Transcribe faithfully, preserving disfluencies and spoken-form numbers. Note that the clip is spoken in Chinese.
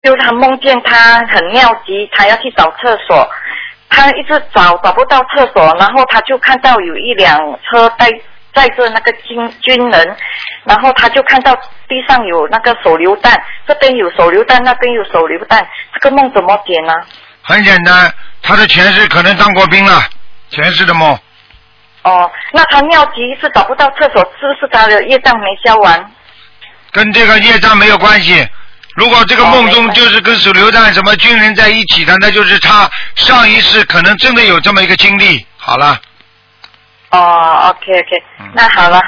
就他梦见他很尿急，他要去找厕所，他一直找找不到厕所，然后他就看到有一辆车带载着那个军军人，然后他就看到地上有那个手榴弹，这边有手榴弹，那边有手榴弹，这个梦怎么解呢？ 很简单，他的前世可能当过兵了，前世的梦。 哦，那他尿急是找不到厕所，是不是他的业障没消完？ 跟这个业障没有关系。如果这个梦中就是跟手榴弹什么军人在一起的，那就是他上一世可能真的有这么一个经历。好了。 哦 ，OK OK，、嗯、那好了。